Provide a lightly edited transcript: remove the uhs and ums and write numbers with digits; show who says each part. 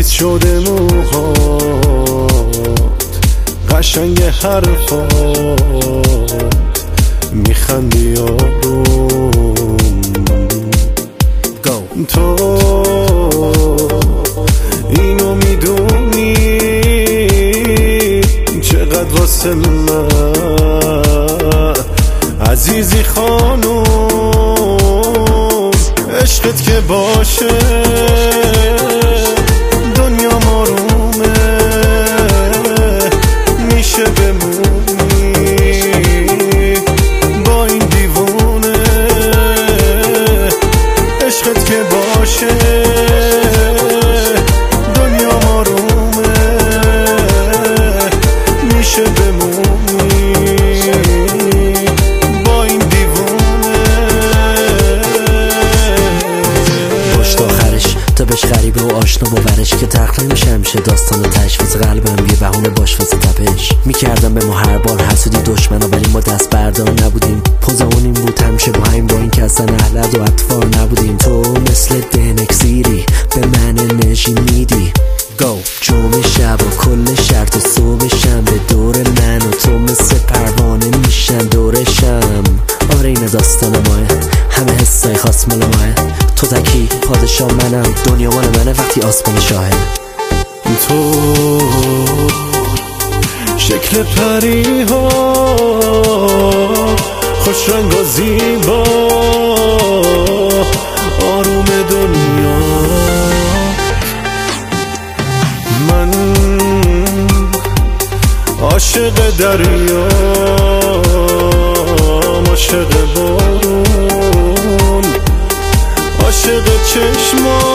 Speaker 1: خیس شده موهات، قشنگ حرفات، میخندی آروم. تو اینو میدونی چقدر واسه من عزیزی خانوم. عشقت که باشه دنیا آرومه، میشه بمونی با این دیوونه. عشقت که باشه دنیا آرومه، میشه بمونی با این دیوونه.
Speaker 2: باش تا آخرش تا بهش غریبه و آشنا باورش که تقریبا میشه همیشه داستان تشویز قلبم یه بهونه باش واسه تپش. میکردم به ما هر بار حسودی دشمنا، ولی ما دست بردار نبودیم. پوزمون این بود همیشه با همین، با این که اصلا اهلد و اطفار نبودیم. تو مثل دنکسیری به من انرژی میدی. جمعه شب و کل شرط صبح شنبه دور من و تو مثل پروانه میشن دورشم. آره این داستان ماه، همه حسای خاص مال ماه. تو تکی پادشاه منم، دنیا مال منه وقتی آسمان شاهه.
Speaker 1: تو شکل پری ها خوش رنگ و زیبا، آروم دنیا. من عاشق دریا، عاشق بارون، عاشق چشما